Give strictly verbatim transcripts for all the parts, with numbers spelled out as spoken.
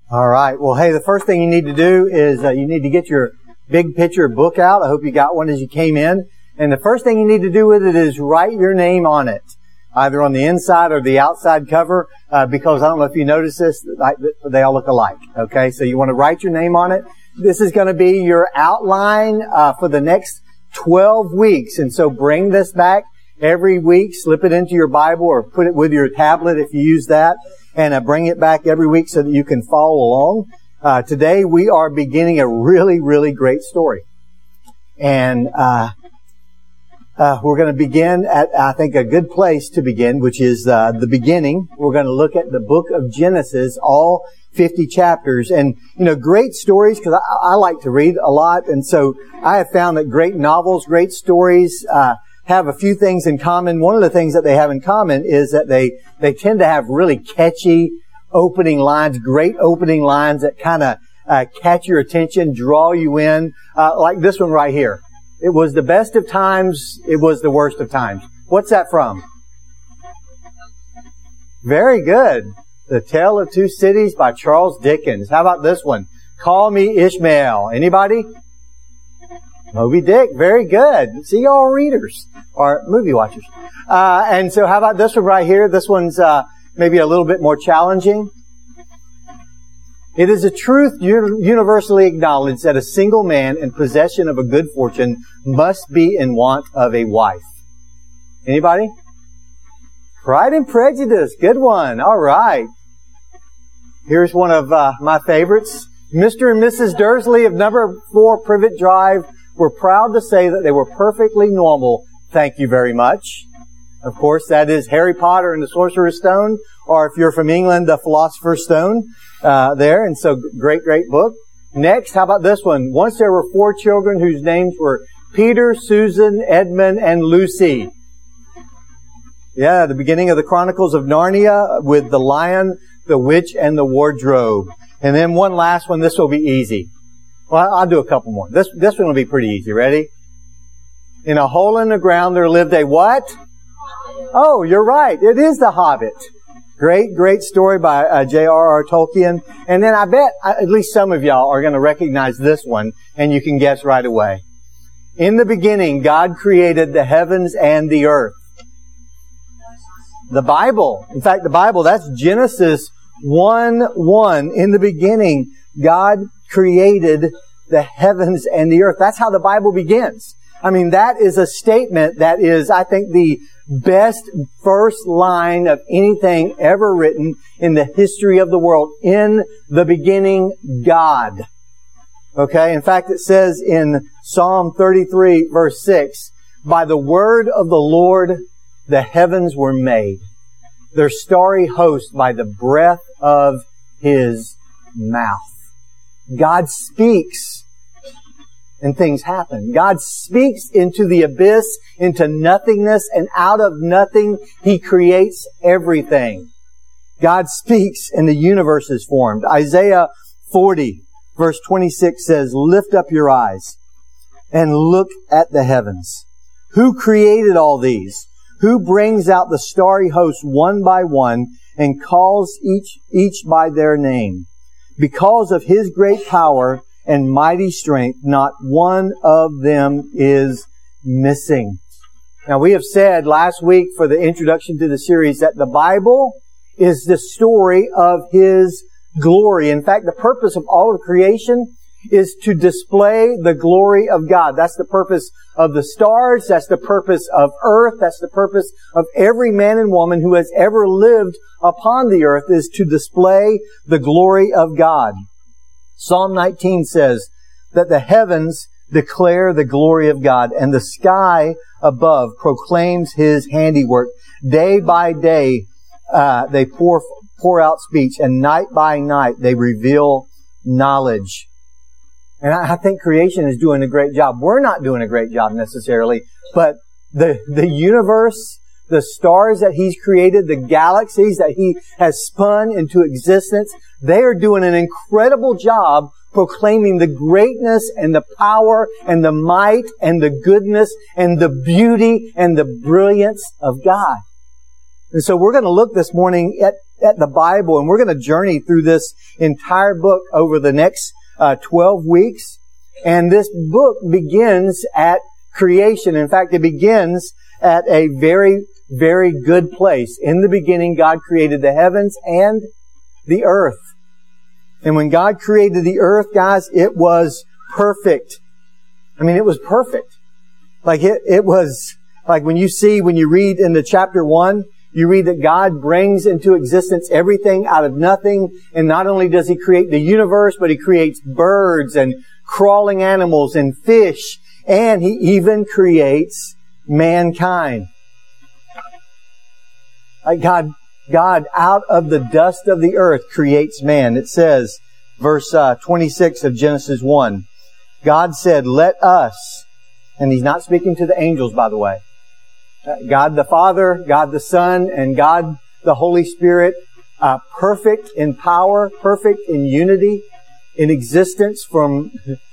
All right. Well, hey, the first thing you need to do is uh, you need to get your big picture book out. I hope you got one as you came in. And the first thing you need to do with it is write your name on it, either on the inside or the outside cover, uh, because I don't know if you notice this, they all look alike. Okay, so you want to write your name on it. This is going to be your outline uh, for the next twelve weeks. And so bring this back every week, slip it into your Bible or put it with your tablet if you use that, and uh, bring it back every week so that you can follow along. Uh, today we are beginning a really, really great story. And uh Uh, we're going to begin at, I think, a good place to begin, which is uh, the beginning. We're going to look at the book of Genesis, all fifty chapters. And, you know, great stories, because I, I like to read a lot. And so I have found that great novels, great stories uh, have a few things in common. One of the things that they have in common is that they, they tend to have really catchy opening lines, great opening lines that kind of uh, catch your attention, draw you in, uh, like this one right here. It was the best of times, it was the worst of times. What's that from? Very good. The Tale of Two Cities by Charles Dickens. How about this one? Call Me Ishmael. Anybody? Moby Dick. Very good. See, y'all readers or movie watchers. Uh, and so how about this one right here? This one's uh, maybe a little bit more challenging. It is a truth universally acknowledged that a single man in possession of a good fortune must be in want of a wife. Anybody? Pride and Prejudice. Good one. All right. Here's one of uh, my favorites. Mister and Missus Dursley of number four Privet Drive were proud to say that they were perfectly normal. Thank you very much. Of course, that is Harry Potter and the Sorcerer's Stone, or if you're from England, the Philosopher's Stone, uh, there. And so, great, great book. Next, how about this one? Once there were four children whose names were Peter, Susan, Edmund, and Lucy. Yeah, the beginning of the Chronicles of Narnia with the Lion, the Witch, and the Wardrobe. And then one last one. This will be easy. Well, I'll do a couple more. This, this one will be pretty easy. Ready? In a hole in the ground there lived a what? Oh, you're right. It is The Hobbit. Great, great story by uh, J R R Tolkien. And then I bet uh, at least some of y'all are going to recognize this one, and you can guess right away. In the beginning, God created the heavens and the earth. The Bible. In fact, the Bible, that's Genesis one one. In the beginning, God created the heavens and the earth. That's how the Bible begins. I mean, that is a statement that is, I think, the best first line of anything ever written in the history of the world. In the beginning, God. Okay? In fact, it says in Psalm thirty-three, verse six, by the word of the Lord, the heavens were made, their starry host by the breath of His mouth. God speaks, and things happen. God speaks into the abyss, into nothingness, and out of nothing, He creates everything. God speaks and the universe is formed. Isaiah forty, verse twenty-six says, lift up your eyes and look at the heavens. Who created all these? Who brings out the starry host one by one and calls each, each by their name? Because of His great power and mighty strength, not one of them is missing. Now, we have said last week for the introduction to the series that the Bible is the story of His glory. In fact, the purpose of all of creation is to display the glory of God. That's the purpose of the stars. That's the purpose of earth. That's the purpose of every man and woman who has ever lived upon the earth, is to display the glory of God. Psalm nineteen says that the heavens declare the glory of God, and the sky above proclaims His handiwork. Day by day, uh, they pour, pour out speech, and night by night, they reveal knowledge. And I, I think creation is doing a great job. We're not doing a great job necessarily, but the, the universe, the stars that He's created, the galaxies that He has spun into existence, they are doing an incredible job proclaiming the greatness and the power and the might and the goodness and the beauty and the brilliance of God. And so we're going to look this morning at, at the Bible, and we're going to journey through this entire book over the next uh, twelve weeks. And this book begins at creation. In fact, it begins at a very, very good place. In the beginning, God created the heavens and the earth. And when God created the earth, guys, it was perfect. I mean, it was perfect. Like it, it was, like when you see, when you read in the chapter one, you read that God brings into existence everything out of nothing. And not only does He create the universe, but He creates birds and crawling animals and fish. And He even creates mankind. Like God, God out of the dust of the earth creates man. It says, verse uh, twenty-six of Genesis one, God said, let us, and He's not speaking to the angels, by the way. God the Father, God the Son, and God the Holy Spirit, uh, perfect in power, perfect in unity, in existence from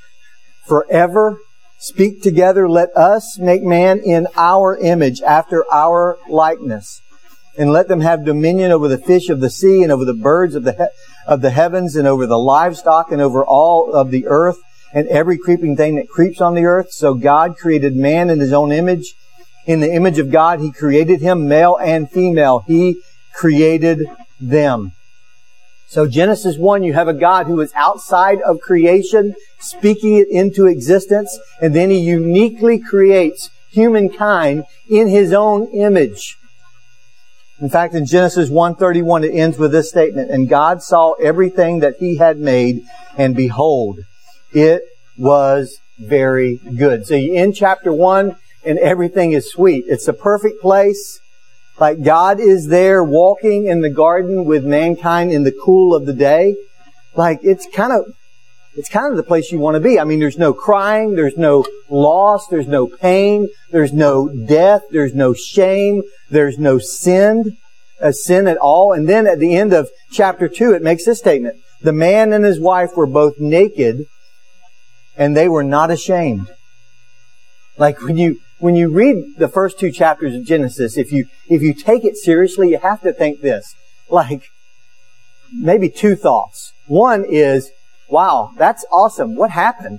forever, speak together, let us make man in our image, after our likeness, and let them have dominion over the fish of the sea, and over the birds of the he- of the heavens, and over the livestock, and over all of the earth, and every creeping thing that creeps on the earth. So God created man in His own image. In the image of God, He created him, male and female. He created them. So Genesis one, you have a God who is outside of creation, speaking it into existence, and then He uniquely creates humankind in His own image. In fact, in Genesis one thirty-one, it ends with this statement, and God saw everything that He had made, and behold, it was very good. So you end chapter one, and everything is sweet. It's a perfect place. Like God is there walking in the garden with mankind in the cool of the day. Like it's kind of, it's kind of the place you want to be. I mean, there's no crying, there's no loss, there's no pain, there's no death, there's no shame, there's no sin, a sin at all. And then at the end of chapter two, it makes this statement. The man and his wife were both naked, and they were not ashamed. Like when you, when you read the first two chapters of Genesis, if you, if you take it seriously, you have to think this. Like, maybe two thoughts. One is, wow, that's awesome. What happened?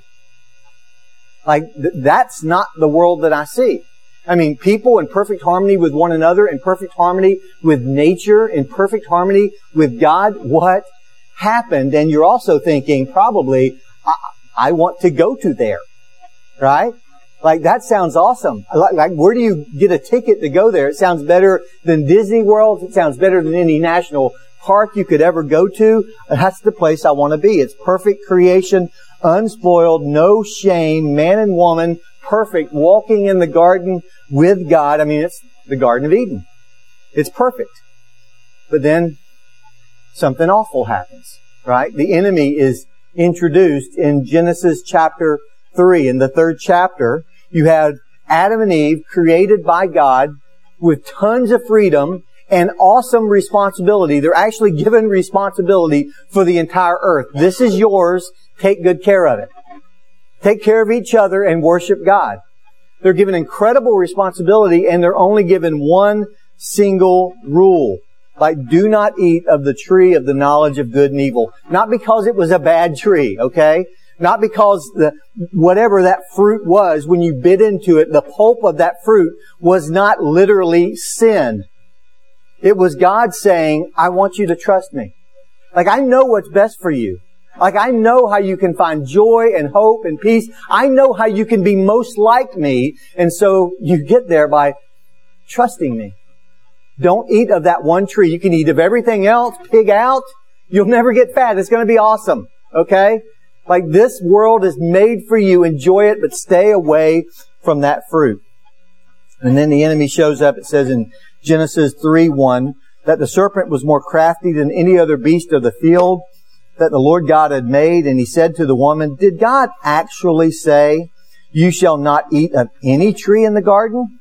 Like, th- that's not the world that I see. I mean, people in perfect harmony with one another, in perfect harmony with nature, in perfect harmony with God. What happened? And you're also thinking, probably, I, I want to go to there. Right? Like, that sounds awesome. Like, like, where do you get a ticket to go there? It sounds better than Disney World. It sounds better than any national park you could ever go to. That's the place I want to be. It's perfect creation, unspoiled, no shame, man and woman, perfect, walking in the garden with God. I mean, it's the Garden of Eden. It's perfect. But then something awful happens, right? The enemy is introduced in Genesis chapter three. In the third chapter, you have Adam and Eve created by God with tons of freedom and awesome responsibility. They're actually given responsibility for the entire earth. This is yours. Take good care of it. Take care of each other and worship God. They're given incredible responsibility, and they're only given one single rule. Like, do not eat of the tree of the knowledge of good and evil. Not because it was a bad tree, okay? Not because the, whatever that fruit was, when you bit into it, the pulp of that fruit was not literally sin. It was God saying, I want you to trust me. Like, I know what's best for you. Like, I know how you can find joy and hope and peace. I know how you can be most like me. And so you get there by trusting me. Don't eat of that one tree. You can eat of everything else. Pig out. You'll never get fat. It's going to be awesome. Okay? Like, this world is made for you. Enjoy it, but stay away from that fruit. And then the enemy shows up. It says in Genesis three one that the serpent was more crafty than any other beast of the field that the Lord God had made. And he said to the woman, did God actually say, you shall not eat of any tree in the garden?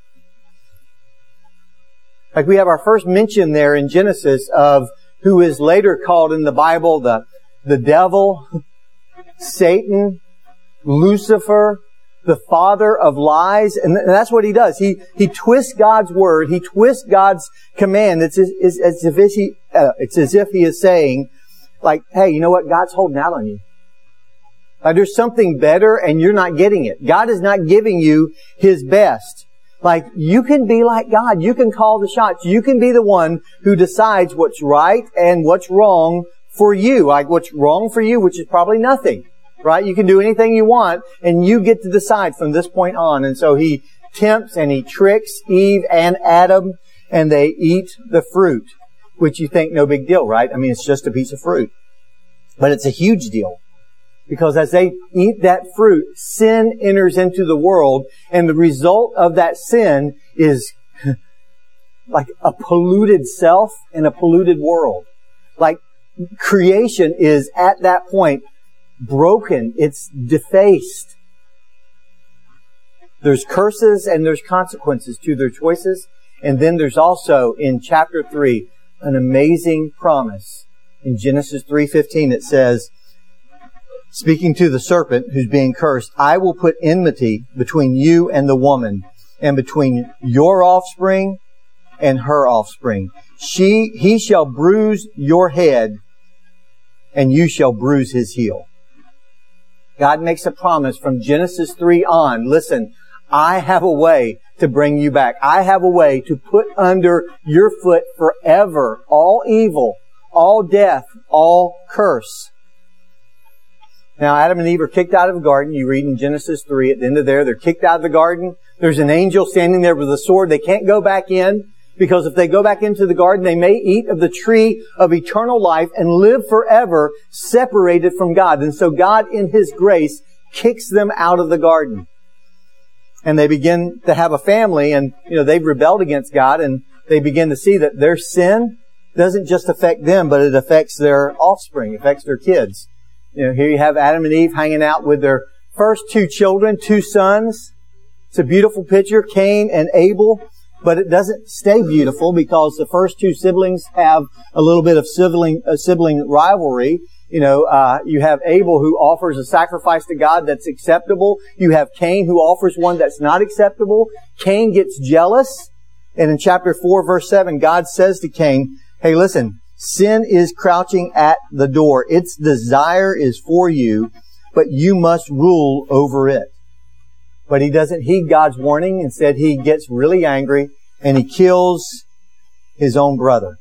Like, we have our first mention there in Genesis of who is later called in the Bible the, the devil, Satan, Lucifer, the father of lies. And that's what he does. He, he twists God's word. He twists God's command. It's as, it's as if he, uh, it's as if he is saying, like, hey, you know what? God's holding out on you. Like, there's something better and you're not getting it. God is not giving you His best. Like, you can be like God. You can call the shots. You can be the one who decides what's right and what's wrong for you. Like, what's wrong for you, which is probably nothing. Right? You can do anything you want, and you get to decide from this point on. And so he tempts and he tricks Eve and Adam, and they eat the fruit, which you think no big deal, right? I mean, it's just a piece of fruit. But it's a huge deal. Because as they eat that fruit, sin enters into the world, and the result of that sin is like a polluted self and a polluted world. Like, creation is at that point broken. It's defaced. There's curses and there's consequences to their choices. And then there's also, in chapter three, an amazing promise. In Genesis three fifteen, it says, speaking to the serpent who's being cursed, I will put enmity between you and the woman, and between your offspring and her offspring. She, he shall bruise your head, and you shall bruise his heel. God makes a promise from Genesis three on. Listen, I have a way to bring you back. I have a way to put under your foot forever all evil, all death, all curse. Now, Adam and Eve are kicked out of the garden. You read in Genesis three, at the end of there, they're kicked out of the garden. There's an angel standing there with a sword. They can't go back in, because if they go back into the garden, they may eat of the tree of eternal life and live forever separated from God. And so God, in His grace, kicks them out of the garden. And they begin to have a family, and, you know, they've rebelled against God, and they begin to see that their sin doesn't just affect them, but it affects their offspring, affects their kids. You know, here you have Adam and Eve hanging out with their first two children, two sons. It's a beautiful picture, Cain and Abel. But it doesn't stay beautiful, because the first two siblings have a little bit of sibling, uh, sibling rivalry. You know, uh, you have Abel who offers a sacrifice to God that's acceptable. You have Cain who offers one that's not acceptable. Cain gets jealous. And in chapter four, verse seven, God says to Cain, hey, listen, sin is crouching at the door. Its desire is for you, but you must rule over it. But he doesn't heed God's warning. Instead, he gets really angry and he kills his own brother.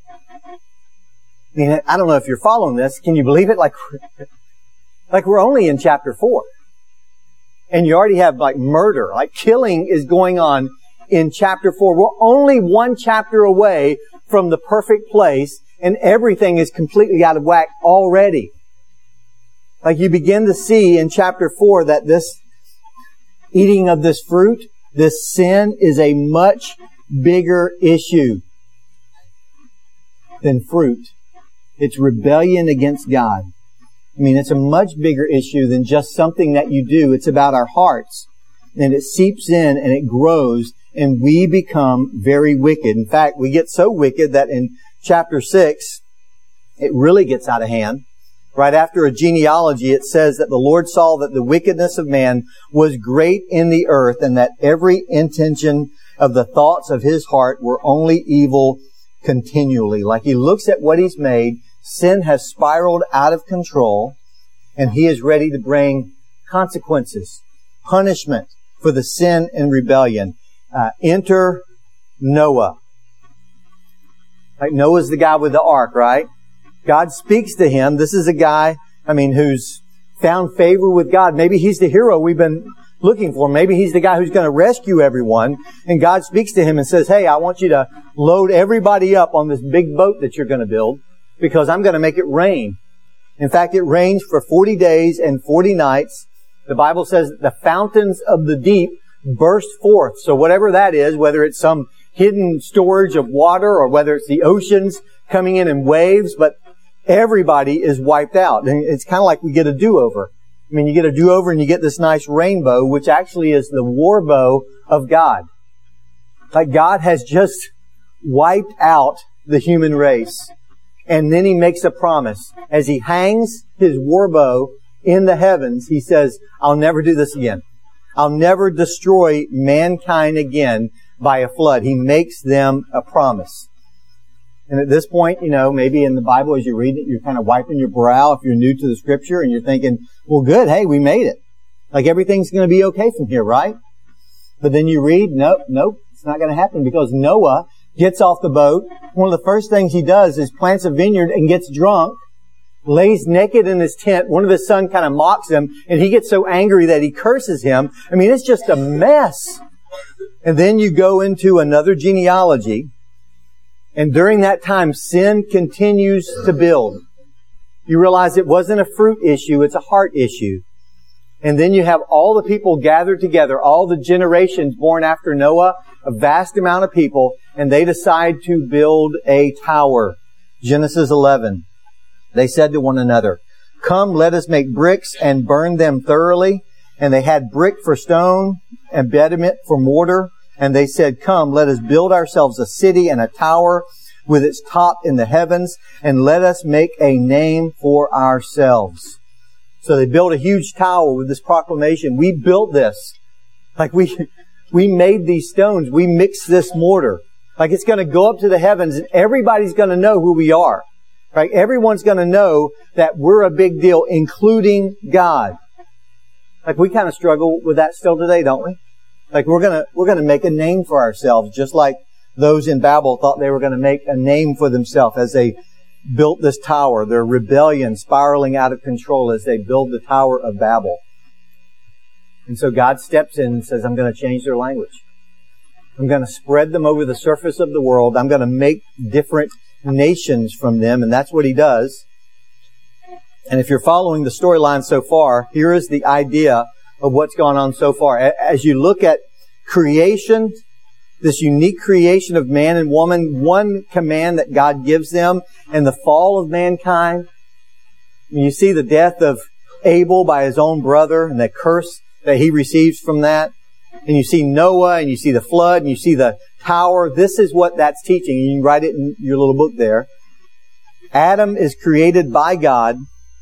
I mean, I don't know if you're following this. Can you believe it? Like, like we're only in chapter four. And you already have like murder, like killing is going on in chapter four. We're only one chapter away from the perfect place, and everything is completely out of whack already. Like, you begin to see in chapter four that this eating of this fruit, this sin, is a much bigger issue than fruit. It's rebellion against God. I mean, it's a much bigger issue than just something that you do. It's about our hearts. And it seeps in and it grows, and we become very wicked. In fact, we get so wicked that in chapter six, it really gets out of hand. Right after a genealogy, it says that the Lord saw that the wickedness of man was great in the earth, and that every intention of the thoughts of his heart were only evil continually. Like, he looks at what he's made. Sin has spiraled out of control, and he is ready to bring consequences, punishment for the sin and rebellion. Uh, enter Noah. Like, Noah's the guy with the ark, right? God speaks to him. This is a guy, I mean, who's found favor with God. Maybe he's the hero we've been looking for. Maybe he's the guy who's going to rescue everyone. And God speaks to him and says, hey, I want you to load everybody up on this big boat that you're going to build, because I'm going to make it rain. In fact, it rains for forty days and forty nights. The Bible says that the fountains of the deep burst forth. So whatever that is, whether it's some hidden storage of water or whether it's the oceans coming in in waves, but everybody is wiped out. And it's kind of like we get a do-over. I mean, you get a do-over and you get this nice rainbow, which actually is the war bow of God. Like, God has just wiped out the human race. And then He makes a promise. As He hangs His war bow in the heavens, He says, I'll never do this again. I'll never destroy mankind again by a flood. He makes them a promise. And at this point, you know, maybe in the Bible as you read it, you're kind of wiping your brow if you're new to the Scripture, and you're thinking, well, good, hey, we made it. Like everything's going to be okay from here, right? But then you read, nope, nope, it's not going to happen, because Noah gets off the boat. One of the first things he does is plants a vineyard and gets drunk, lays naked in his tent. One of his sons kind of mocks him, and he gets so angry that he curses him. I mean, it's just a mess. And then you go into another genealogy, and during that time, sin continues to build. You realize it wasn't a fruit issue, it's a heart issue. And then you have all the people gathered together, all the generations born after Noah, a vast amount of people, and they decide to build a tower. Genesis eleven. They said to one another, "Come, let us make bricks and burn them thoroughly." And they had brick for stone and bitumen for mortar. And they said, "Come, let us build ourselves a city and a tower with its top in the heavens, and let us make a name for ourselves." So they built a huge tower with this proclamation. We built this. Like we, we made these stones. We mixed this mortar. Like it's going to go up to the heavens, and everybody's going to know who we are. Right? Everyone's going to know that we're a big deal, including God. Like we kind of struggle with that still today, don't we? Like we're gonna, we're gonna make a name for ourselves, just like those in Babel thought they were gonna make a name for themselves as they built this tower. Their rebellion spiraling out of control as they build the Tower of Babel. And so God steps in and says, I'm gonna change their language. I'm gonna spread them over the surface of the world. I'm gonna make different nations from them. And that's what He does. And if you're following the storyline so far, here is the idea of what's gone on so far. As you look at creation, this unique creation of man and woman, one command that God gives them, and the fall of mankind. You see the death of Abel by his own brother and the curse that he receives from that. And you see Noah, and you see the flood, and you see the tower. This is what that's teaching. You can write it in your little book there. Adam is created by God,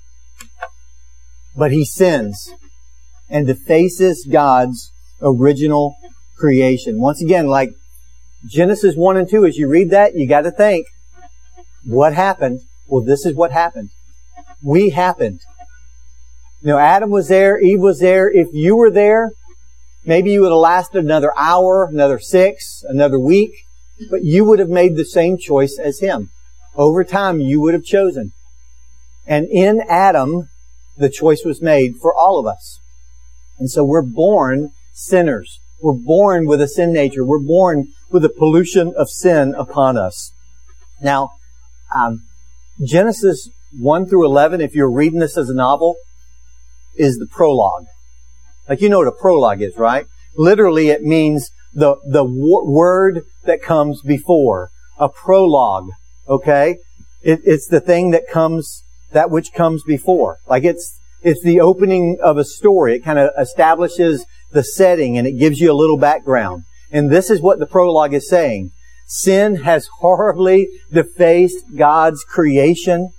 but he sins and defaces God's original creation. Once again, like Genesis one and two, as you read that, you got to think, what happened? Well, this is what happened. We happened. You know, Adam was there, Eve was there. If you were there, maybe you would have lasted another hour, another six, another week, but you would have made the same choice as him. Over time, you would have chosen. And in Adam, the choice was made for all of us. And so we're born sinners. We're born with a sin nature. We're born with the pollution of sin upon us. Now, um, Genesis one through eleven, if you're reading this as a novel, is the prologue. Like, you know what a prologue is, right? Literally, it means the, the w- word that comes before. A prologue. Okay? It, it's the thing that comes, that which comes before. Like it's, It's the opening of a story. It kind of establishes the setting, and it gives you a little background. And this is what the prologue is saying. Sin has horribly defaced God's creation,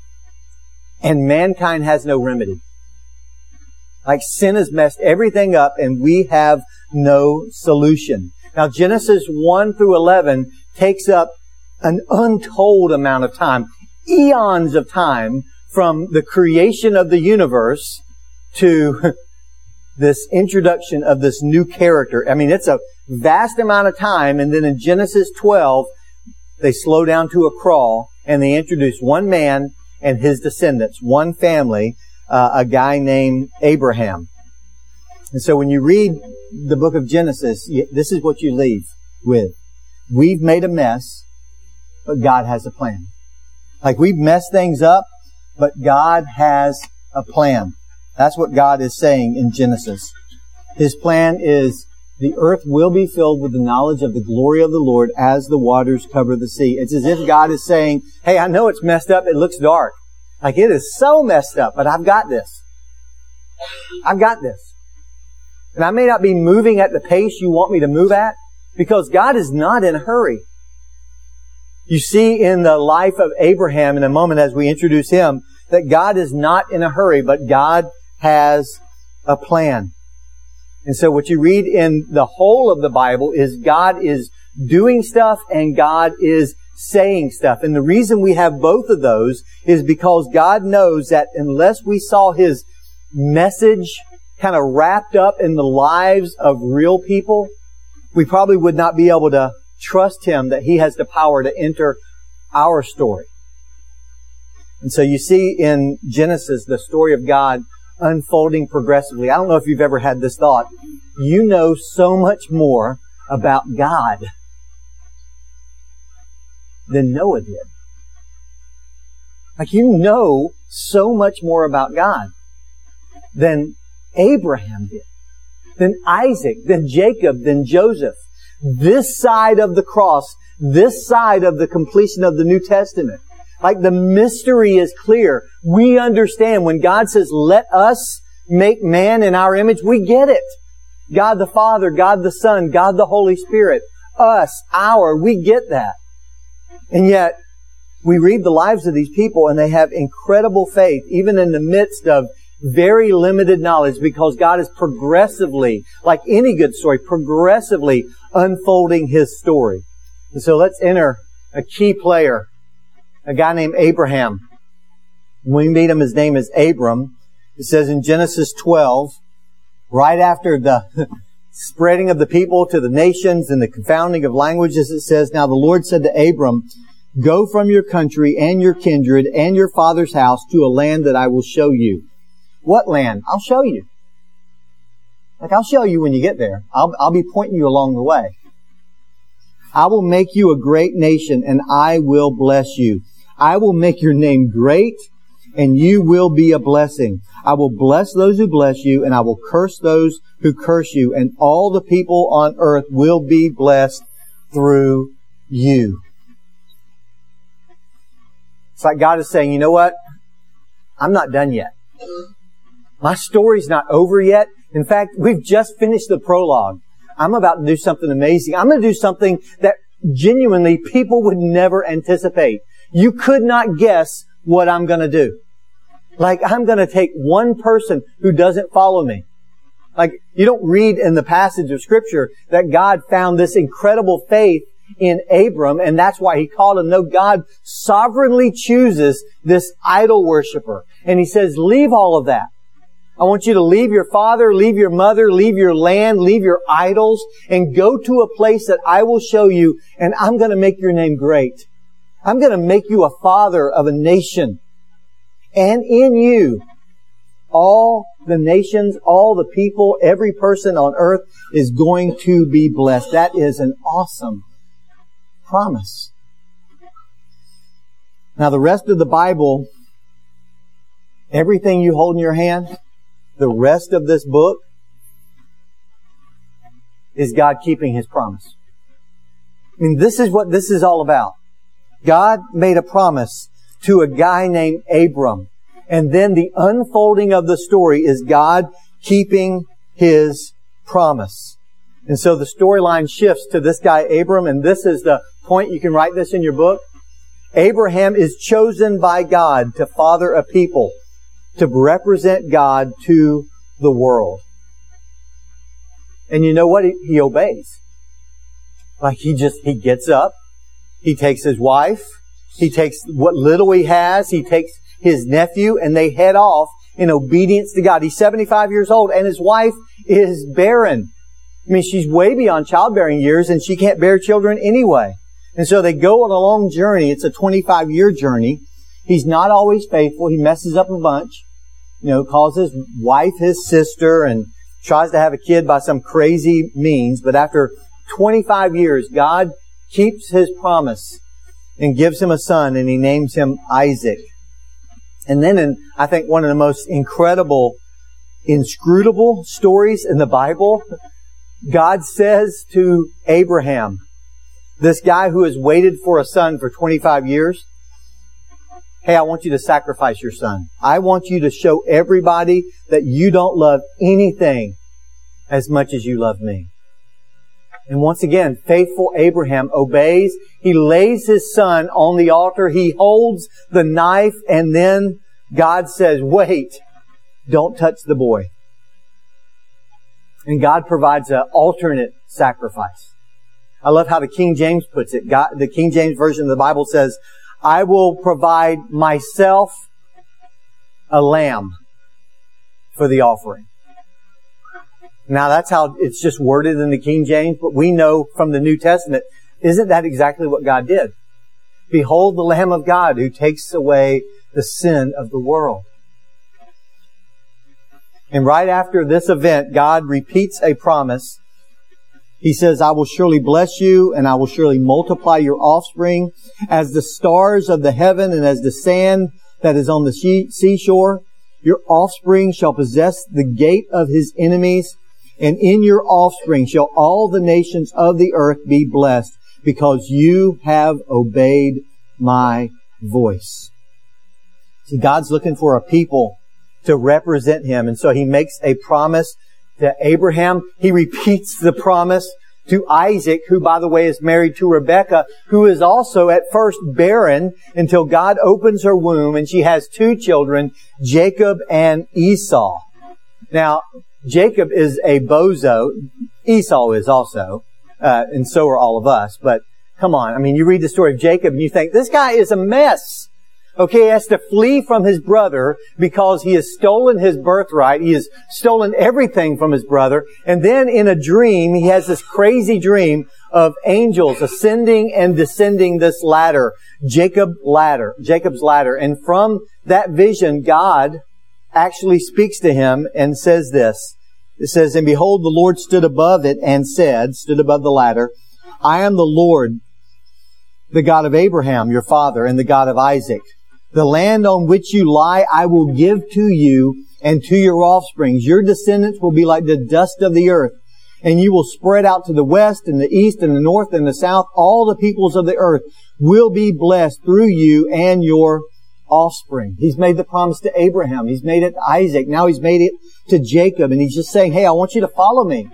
and mankind has no remedy. Like sin has messed everything up, and we have no solution. Now, Genesis one through eleven takes up an untold amount of time, eons of time, from the creation of the universe to this introduction of this new character. I mean, it's a vast amount of time. And then in Genesis twelve, they slow down to a crawl, and they introduce one man and his descendants, one family, uh, a guy named Abraham. And so when you read the book of Genesis, this is what you leave with. We've made a mess, but God has a plan. Like we've messed things up, but God has a plan. That's what God is saying in Genesis. His plan is the earth will be filled with the knowledge of the glory of the Lord as the waters cover the sea. It's as if God is saying, hey, I know it's messed up. It looks dark. Like it is so messed up, but I've got this. I've got this. And I may not be moving at the pace you want me to move at, because God is not in a hurry. You see in the life of Abraham in a moment as we introduce him that God is not in a hurry, but God has a plan. And so what you read in the whole of the Bible is God is doing stuff and God is saying stuff. And the reason we have both of those is because God knows that unless we saw His message kind of wrapped up in the lives of real people, we probably would not be able to trust Him that He has the power to enter our story. And so you see in Genesis the story of God unfolding progressively. I don't know if you've ever had this thought. You know so much more about God than Noah did. Like you know so much more about God than Abraham did, than Isaac, than Jacob, than Joseph. This side of the cross, this side of the completion of the New Testament. Like the mystery is clear. We understand when God says, let us make man in our image, we get it. God the Father, God the Son, God the Holy Spirit, us, our, we get that. And yet, we read the lives of these people and they have incredible faith, even in the midst of very limited knowledge, because God is progressively, like any good story, progressively unfolding His story. And so let's enter a key player, a guy named Abraham. When we meet him, his name is Abram. It says in Genesis twelve, right after the spreading of the people to the nations and the confounding of languages, it says, now the Lord said to Abram, go from your country and your kindred and your father's house to a land that I will show you. What land? I'll show you. Like I'll show you when you get there. I'll, I'll be pointing you along the way. I will make you a great nation and I will bless you. I will make your name great and you will be a blessing. I will bless those who bless you and I will curse those who curse you, and all the people on earth will be blessed through you. It's like God is saying, you know what? I'm not done yet. My story's not over yet. In fact, we've just finished the prologue. I'm about to do something amazing. I'm going to do something that genuinely people would never anticipate. You could not guess what I'm going to do. Like, I'm going to take one person who doesn't follow me. Like, you don't read in the passage of Scripture that God found this incredible faith in Abram, and that's why He called him. No, God sovereignly chooses this idol worshiper. And He says, leave all of that. I want you to leave your father, leave your mother, leave your land, leave your idols, and go to a place that I will show you, and I'm going to make your name great. I'm going to make you a father of a nation. And in you, all the nations, all the people, every person on earth is going to be blessed. That is an awesome promise. Now, the rest of the Bible, everything you hold in your hand, the rest of this book is God keeping His promise. I mean, this is what this is all about. God made a promise to a guy named Abram. And then the unfolding of the story is God keeping His promise. And so the storyline shifts to this guy Abram, and this is the point. You can write this in your book. Abraham is chosen by God to father a people, to represent God to the world. And you know what? He, he obeys. Like he just, he gets up, he takes his wife, he takes what little he has, he takes his nephew, and they head off in obedience to God. He's seventy-five years old, and his wife is barren. I mean, she's way beyond childbearing years, and she can't bear children anyway. And so they go on a long journey. It's a twenty-five year journey. He's not always faithful. He messes up a bunch. You know, calls his wife his sister and tries to have a kid by some crazy means. But after twenty-five years, God keeps His promise and gives him a son, and He names him Isaac. And then in, I think, one of the most incredible, inscrutable stories in the Bible, God says to Abraham, this guy who has waited for a son for twenty-five years, hey, I want you to sacrifice your son. I want you to show everybody that you don't love anything as much as you love me. And once again, faithful Abraham obeys. He lays his son on the altar. He holds the knife, and then God says, wait, don't touch the boy. And God provides an alternate sacrifice. I love how the King James puts it. God, the King James Version of the Bible says, I will provide myself a lamb for the offering. Now that's how it's just worded in the King James, but we know from the New Testament, isn't that exactly what God did? Behold the Lamb of God who takes away the sin of the world. And right after this event, God repeats a promise. He says, I will surely bless you, and I will surely multiply your offspring as the stars of the heaven and as the sand that is on the seashore. Your offspring shall possess the gate of his enemies, and in your offspring shall all the nations of the earth be blessed, because you have obeyed my voice. See, God's looking for a people to represent Him. And so He makes a promise to Abraham. He repeats the promise to Isaac, who, by the way, is married to Rebekah, who is also at first barren until God opens her womb and she has two children, Jacob and Esau. Now, Jacob is a bozo. Esau is also. Uh, and so are all of us. But come on. I mean, you read the story of Jacob and you think, this guy is a mess. Okay, he has to flee from his brother because he has stolen his birthright. He has stolen everything from his brother. And then in a dream, he has this crazy dream of angels ascending and descending this ladder, Jacob ladder, Jacob's ladder. And from that vision, God actually speaks to him and says this. It says, and behold, the Lord stood above it and said, stood above the ladder, I am the Lord, the God of Abraham, your father, and the God of Isaac. The land on which you lie, I will give to you and to your offsprings. Your descendants will be like the dust of the earth, and you will spread out to the west and the east and the north and the south. All the peoples of the earth will be blessed through you and your offspring. He's made the promise to Abraham. He's made it to Isaac. Now He's made it to Jacob, and He's just saying, hey, I want you to follow me.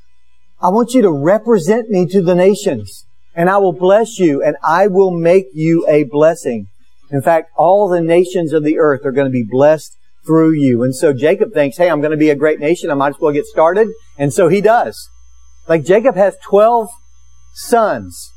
I want you to represent me to the nations, and I will bless you, and I will make you a blessing. In fact, all the nations of the earth are going to be blessed through you. And so Jacob thinks, hey, I'm going to be a great nation. I might as well get started. And so he does. Like Jacob has twelve sons.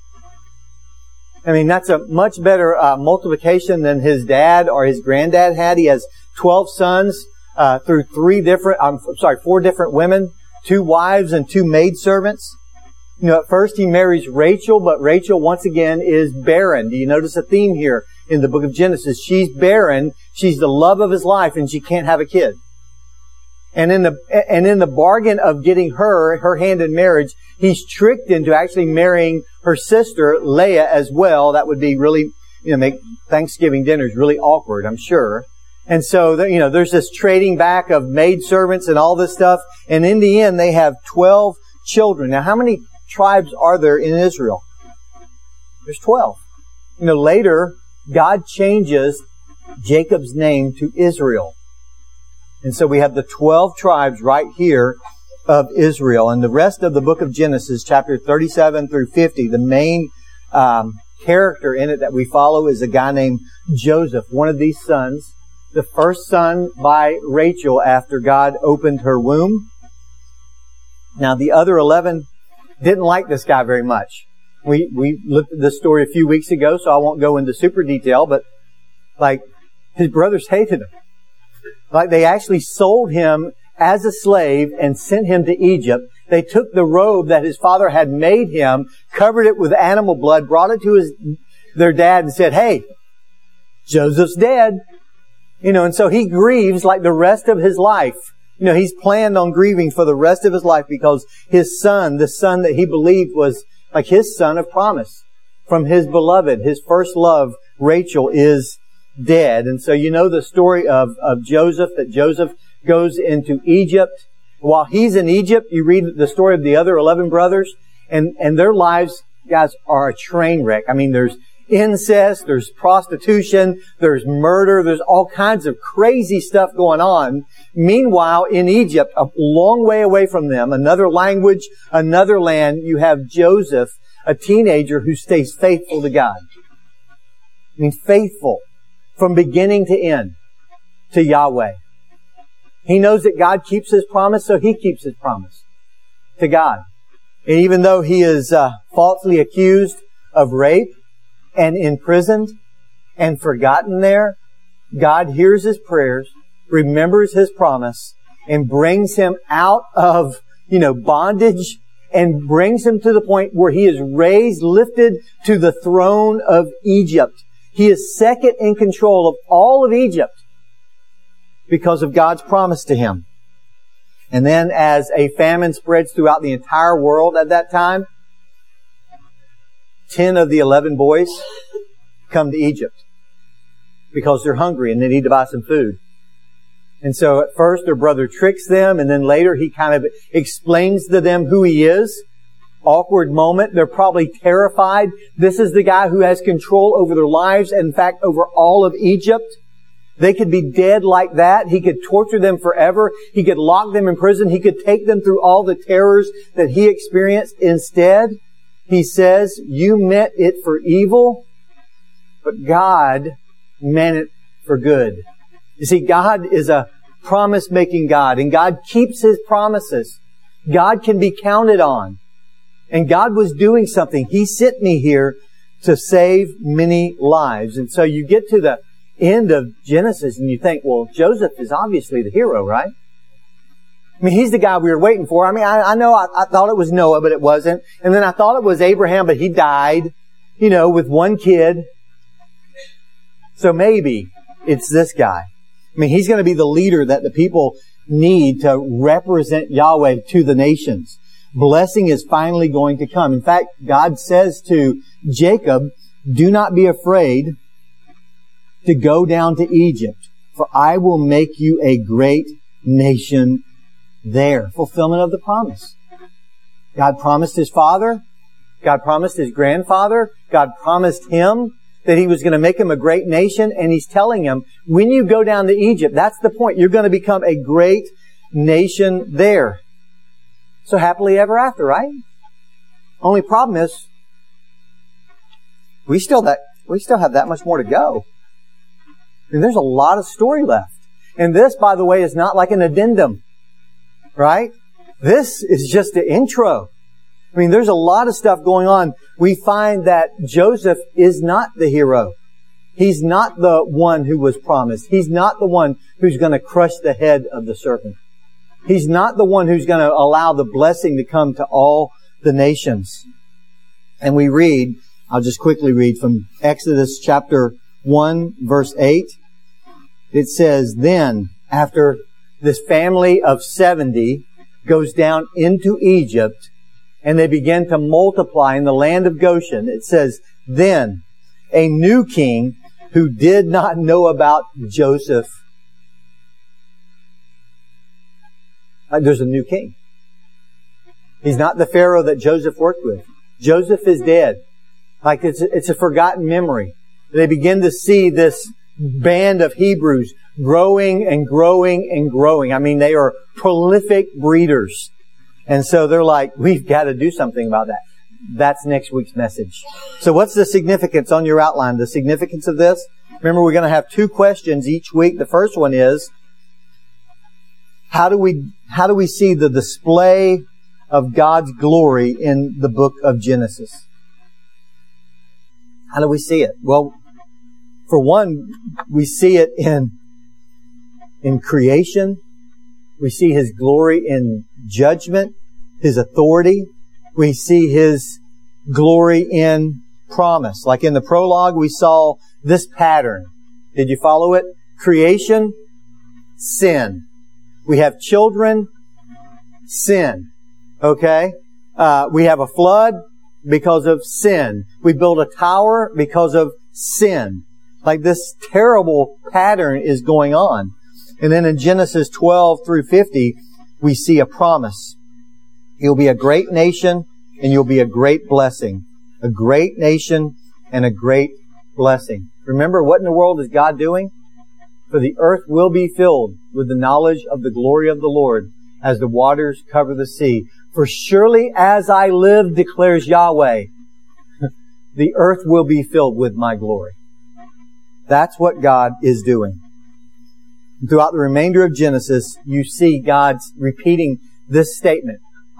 I mean, that's a much better uh, multiplication than his dad or his granddad had. He has twelve sons uh, through three different, I'm sorry, four different women, two wives and two maidservants. You know, at first he marries Rachel, but Rachel once again is barren. Do you notice a theme here in the book of Genesis? She's barren. She's the love of his life, and she can't have a kid. And in the and in the bargain of getting her her hand in marriage, he's tricked into actually marrying her sister Leah as well. That would be really, you know, make Thanksgiving dinners really awkward, I'm sure. And so, you know, there's this trading back of maidservants and all this stuff. And in the end, they have twelve children. Now, how many tribes are there in Israel? There's twelve. You know, later, God changes Jacob's name to Israel. And so we have the twelve tribes right here of Israel. And the rest of the book of Genesis, chapter thirty-seven through fifty, the main um, character in it that we follow is a guy named Joseph, one of these sons, the first son by Rachel after God opened her womb. Now, the other eleven didn't like this guy very much. We we looked at this story a few weeks ago, so I won't go into super detail, but like his brothers hated him. Like they actually sold him as a slave and sent him to Egypt. They took the robe that his father had made him, covered it with animal blood, brought it to his their dad and said, hey, Joseph's dead. You know, and so he grieves like the rest of his life. You know, he's planned on grieving for the rest of his life because his son, the son that he believed was like his son of promise from his beloved, his first love, Rachel, is dead. And so you know the story of, of Joseph, that Joseph goes into Egypt. While he's in Egypt, you read the story of the other eleven brothers, and, and their lives, guys, are a train wreck. I mean, there's incest, there's prostitution, there's murder, there's all kinds of crazy stuff going on. Meanwhile, in Egypt, a long way away from them, another language, another land, you have Joseph, a teenager who stays faithful to God. I mean, faithful from beginning to end to Yahweh. He knows that God keeps His promise, so he keeps His promise. to God. And even though he is uh, falsely accused of rape and imprisoned and forgotten there, God hears his prayers, remembers his promise, and brings him out of, you know, bondage, and brings him to the point where he is raised, lifted to the throne of Egypt. He is second in control of all of Egypt because of God's promise to him. And then as a famine spreads throughout the entire world at that time, ten of the eleven boys come to Egypt because they're hungry and they need to buy some food. And so at first their brother tricks them, and then later he kind of explains to them who he is. Awkward moment. They're probably terrified. This is the guy who has control over their lives, and in fact over all of Egypt. They could be dead like that. He could torture them forever. He could lock them in prison. He could take them through all the terrors that he experienced. Instead, he says, you meant it for evil, but God meant it for good. You see, God is a promise-making God, and God keeps his promises. God can be counted on. And God was doing something. He sent me here to save many lives. And so you get to the end of Genesis and you think, well, Joseph is obviously the hero, right? I mean, he's the guy we were waiting for. I mean, I, I know I, I thought it was Noah, but it wasn't. And then I thought it was Abraham, but he died, you know, with one kid. So maybe it's this guy. I mean, he's going to be the leader that the people need to represent Yahweh to the nations. Blessing is finally going to come. In fact, God says to Jacob, do not be afraid to go down to Egypt, for I will make you a great nation there. Fulfillment of the promise. God promised his father. God promised his grandfather. God promised him that he was going to make him a great nation, and he's telling him, when you go down to Egypt, that's the point. You're going to become a great nation there. So happily ever after, right? Only problem is, we still that we still have that much more to go. And there's a lot of story left. And this, by the way, is not like an addendum, right? This is just the intro. I mean, there's a lot of stuff going on. We find that Joseph is not the hero. He's not the one who was promised. He's not the one who's going to crush the head of the serpent. He's not the one who's going to allow the blessing to come to all the nations. And we read, I'll just quickly read from Exodus chapter one, verse eight. It says, then, after this family of seventy goes down into Egypt, and they begin to multiply in the land of Goshen, it says, then a new king who did not know about Joseph. Like there's a new king. He's not the Pharaoh that Joseph worked with. Joseph is dead. Like it's, it's a forgotten memory. They begin to see this band of Hebrews growing and growing and growing. I mean, they are prolific breeders. And so they're like, we've got to do something about that. That's next week's message. So what's the significance on your outline? The significance of this? Remember, we're going to have two questions each week. The first one is, how do we, how do we see the display of God's glory in the book of Genesis? How do we see it? Well, for one, we see it in, in creation. We see His glory in judgment, His authority. We see His glory in promise. Like in the prologue, we saw this pattern. Did you follow it? Creation, sin. We have children, sin. Okay? Uh, we have a flood because of sin. We build a tower because of sin. Like this terrible pattern is going on. And then in Genesis twelve through fifty, we see a promise. You'll be a great nation and you'll be a great blessing. A great nation and a great blessing. Remember, what in the world is God doing? For the earth will be filled with the knowledge of the glory of the Lord as the waters cover the sea. For surely as I live, declares Yahweh, the earth will be filled with my glory. That's what God is doing. Throughout the remainder of Genesis, you see God's repeating this statement.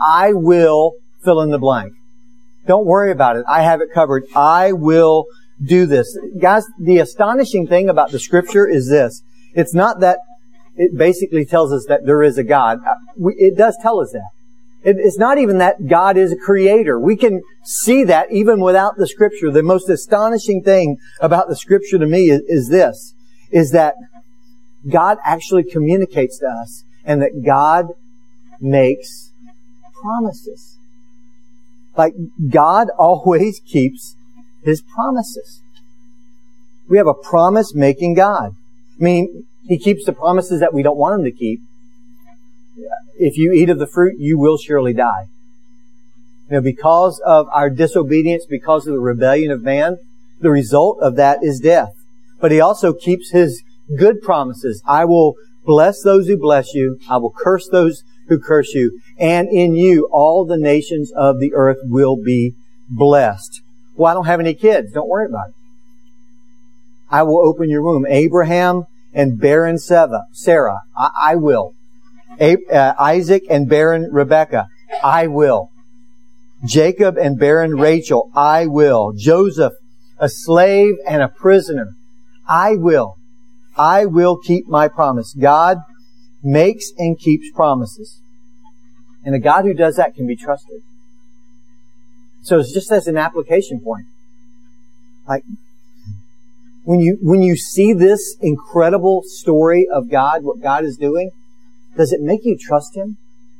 I will fill in the blank. Don't worry about it. I have it covered. I will do this. Guys, the astonishing thing about the Scripture is this. It's not that it basically tells us that there is a God. It does tell us that. It's not even that God is a creator. We can see that even without the Scripture. The most astonishing thing about the Scripture to me is, is this, is that God actually communicates to us and that God makes promises. Like, God always keeps His promises. We have a promise-making God. I mean, He keeps the promises that we don't want Him to keep. If you eat of the fruit, you will surely die. You know, because of our disobedience, because of the rebellion of man, the result of that is death. But He also keeps His good promises. I will bless those who bless you. I will curse those who curse you. And in you, all the nations of the earth will be blessed. Well, I don't have any kids. Don't worry about it. I will open your womb. Abraham and barren Sarah, I, I will. Isaac and barren Rebekah, I will. Jacob and barren Rachel, I will. Joseph, a slave and a prisoner, I will. I will keep my promise. God makes and keeps promises. And a God who does that can be trusted. So it's just as an application point. Like, when you, when you see this incredible story of God, what God is doing, does it make you trust Him?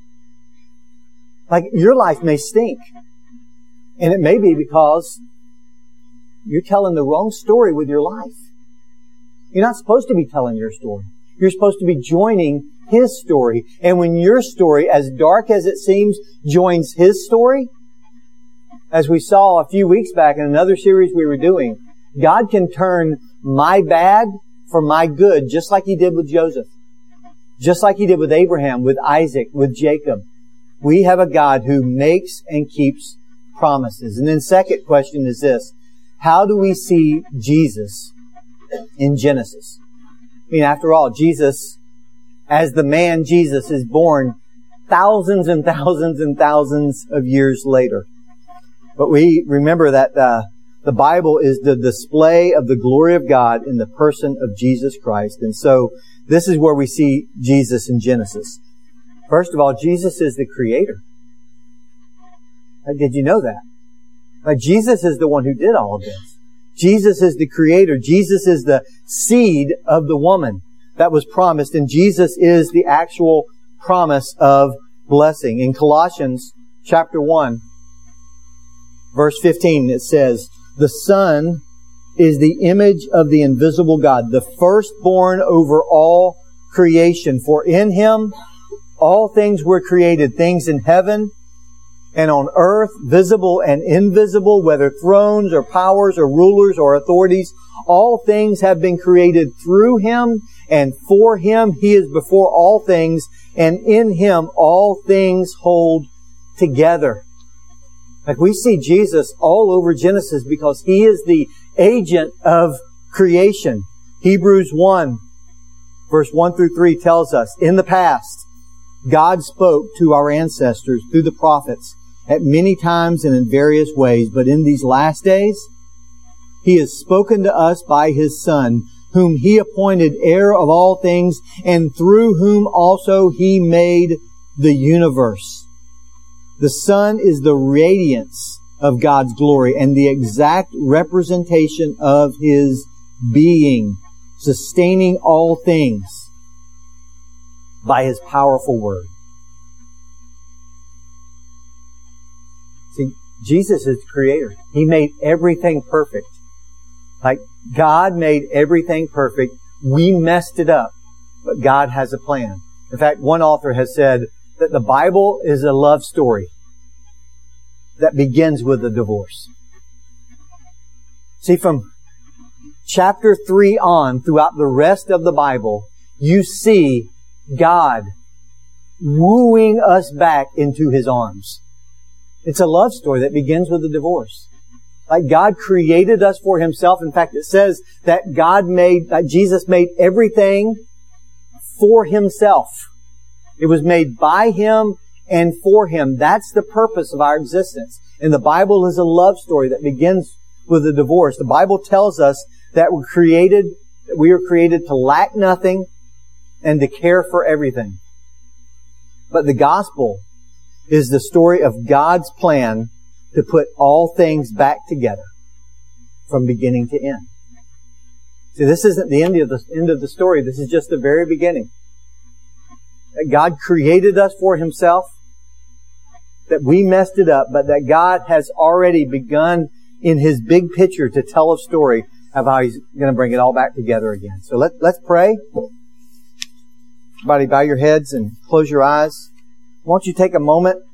Like, your life may stink. And it may be because you're telling the wrong story with your life. You're not supposed to be telling your story. You're supposed to be joining His story. And when your story, as dark as it seems, joins His story, as we saw a few weeks back in another series we were doing, God can turn my bad for my good, just like He did with Joseph. Just like He did with Abraham, with Isaac, with Jacob. We have a God who makes and keeps promises. And then second question is this. How do we see Jesus in Genesis? I mean, after all, Jesus, as the man Jesus, is born thousands and thousands and thousands of years later. But we remember that uh, the Bible is the display of the glory of God in the person of Jesus Christ. And so, this is where we see Jesus in Genesis. First of all, Jesus is the Creator. Did you know that? Like, Jesus is the one who did all of this. Jesus is the Creator. Jesus is the seed of the woman that was promised. And Jesus is the actual promise of blessing. In Colossians chapter one, verse fifteen, it says, the Son is the image of the invisible God, the firstborn over all creation. For in Him all things were created, things in heaven and on earth, visible and invisible, whether thrones or powers or rulers or authorities. All things have been created through Him and for Him. He is before all things, and in Him all things hold together. Like, we see Jesus all over Genesis because He is the agent of creation. Hebrews one, verse one through three tells us, in the past, God spoke to our ancestors through the prophets at many times and in various ways. But in these last days, He has spoken to us by His Son, whom He appointed heir of all things, and through whom also He made the universe. The Son is the radiance of God's glory and the exact representation of His being, sustaining all things by His powerful word. See, Jesus is the Creator. He made everything perfect. Like, God made everything perfect. We messed it up, but God has a plan. In fact, one author has said that the Bible is a love story that begins with a divorce. See, from chapter three on, throughout the rest of the Bible, you see God wooing us back into His arms. It's a love story that begins with a divorce. Like, God created us for Himself. In fact, it says that God made, that Jesus made everything for Himself. It was made by Him and for Him. That's the purpose of our existence. And the Bible is a love story that begins with a divorce. The Bible tells us that we're created, that we are created to lack nothing and to care for everything. But the gospel is the story of God's plan to put all things back together from beginning to end. See, this isn't the end of the end of the story. This is just the very beginning. That God created us for Himself, that we messed it up, but that God has already begun in His big picture to tell a story of how He's going to bring it all back together again. So let, let's pray. Everybody bow your heads and close your eyes. Why don't you take a moment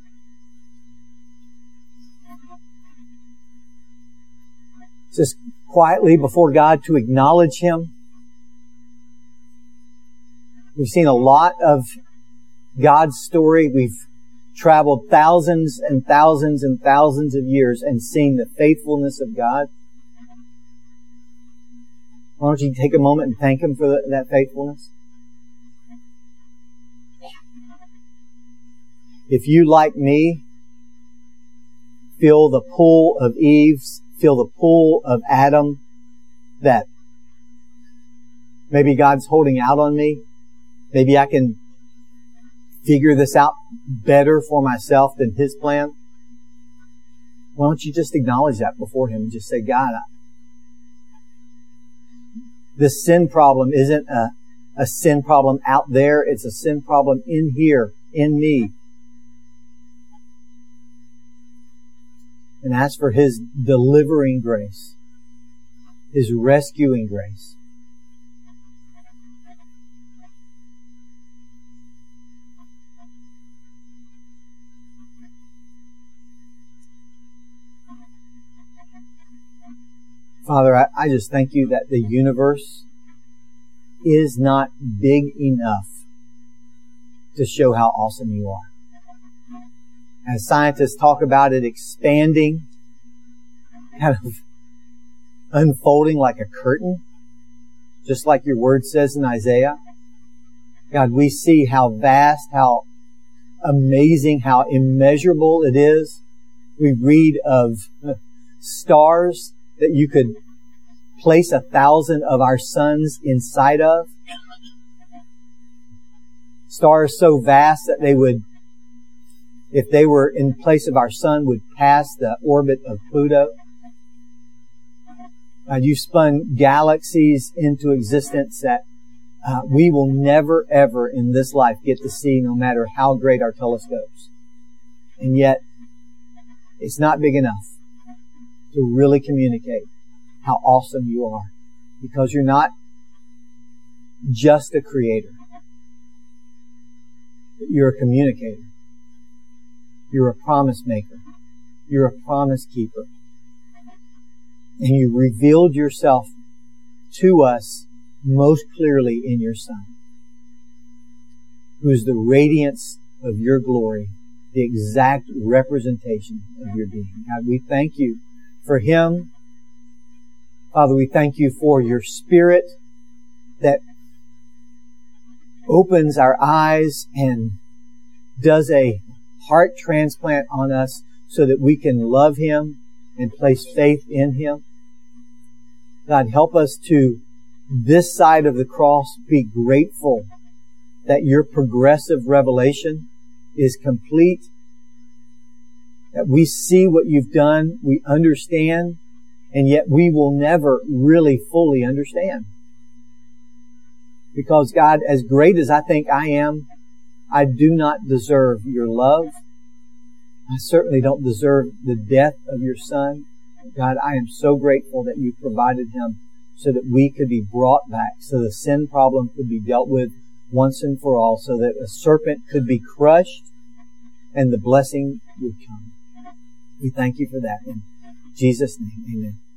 just quietly before God to acknowledge Him. We've seen a lot of God's story. We've traveled thousands and thousands and thousands of years and seen the faithfulness of God. Why don't you take a moment and thank Him for that faithfulness? If you, like me, feel the pull of Eve's, feel the pull of Adam, that maybe God's holding out on me, maybe I can figure this out better for myself than His plan, why don't you just acknowledge that before Him and just say, God, I, this sin problem isn't a, a sin problem out there. It's a sin problem in here, in me. And ask for His delivering grace, His rescuing grace. Father, I, I just thank You that the universe is not big enough to show how awesome You are. As scientists talk about it expanding, kind of unfolding like a curtain, just like Your Word says in Isaiah. God, we see how vast, how amazing, how immeasurable it is. We read of stars that You could place a thousand of our suns inside of. Stars so vast that they would, if they were in place of our sun, would pass the orbit of Pluto. Uh, You spun galaxies into existence that uh, we will never, ever in this life get to see, no matter how great our telescopes. And yet, it's not big enough to really communicate how awesome You are. Because You're not just a creator, but You're a communicator. You're a promise maker. You're a promise keeper. And You revealed Yourself to us most clearly in Your Son, who is the radiance of Your glory, the exact representation of Your being. God, we thank You for Him. Father, we thank You for Your Spirit that opens our eyes and does a heart transplant on us so that we can love Him and place faith in Him. God, help us to, this side of the cross, be grateful that Your progressive revelation is complete, that we see what You've done, we understand, and yet we will never really fully understand. Because God, as great as I think I am, I do not deserve Your love. I certainly don't deserve the death of Your Son. God, I am so grateful that You provided Him so that we could be brought back, so the sin problem could be dealt with once and for all, so that a serpent could be crushed and the blessing would come. We thank You for that. In Jesus' name, amen.